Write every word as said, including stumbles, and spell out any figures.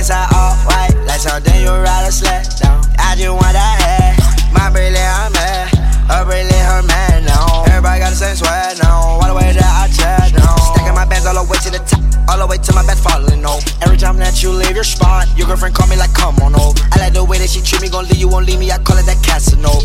inside all white, like something you ride a sled down. I just want that head, my brilliant, I'm mad. Her brilliant, her man, no. Everybody got the same sweat, no. All the way that I chat, no. Stacking my bands all the way to the top, all the way to my bed falling over. Every time that you leave your spot, your girlfriend call me like, come on over. I like the way that she treat me, gon' leave you, won't leave me, I call it that Casanova.